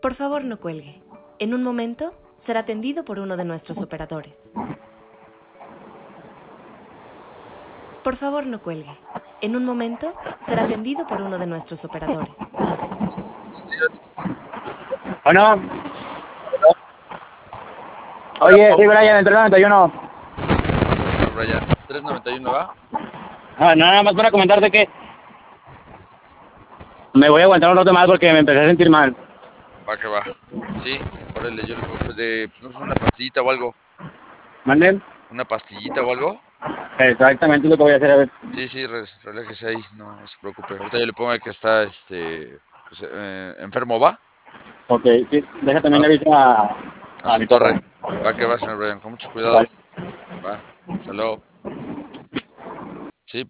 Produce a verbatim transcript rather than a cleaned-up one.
Por favor, no cuelgue. En un momento será atendido por uno de nuestros operadores. Por favor, no cuelgue. En un momento será atendido por uno de nuestros operadores. Bueno. Oye, sí, Brian, el tres noventa y uno. Brian, tres noventa y uno, ¿va? Ah, nada más para comentarte que me voy a aguantar un rato más porque me empecé a sentir mal. Va que va. Sí, órale, yo le pongo de, pues, no sé, una pastillita o algo. ¿Manden? ¿Una pastillita o algo? Exactamente lo que voy a hacer, a ver. Sí, sí, re- relájese ahí, no, no se preocupe. Ahorita yo le pongo que está, este, pues, eh, enfermo, ¿va? Ok, sí, deja Va, también avisar a, a a su mi torre. torre. Va que va, señor Brian, con mucho cuidado. Vale. Va, hasta luego.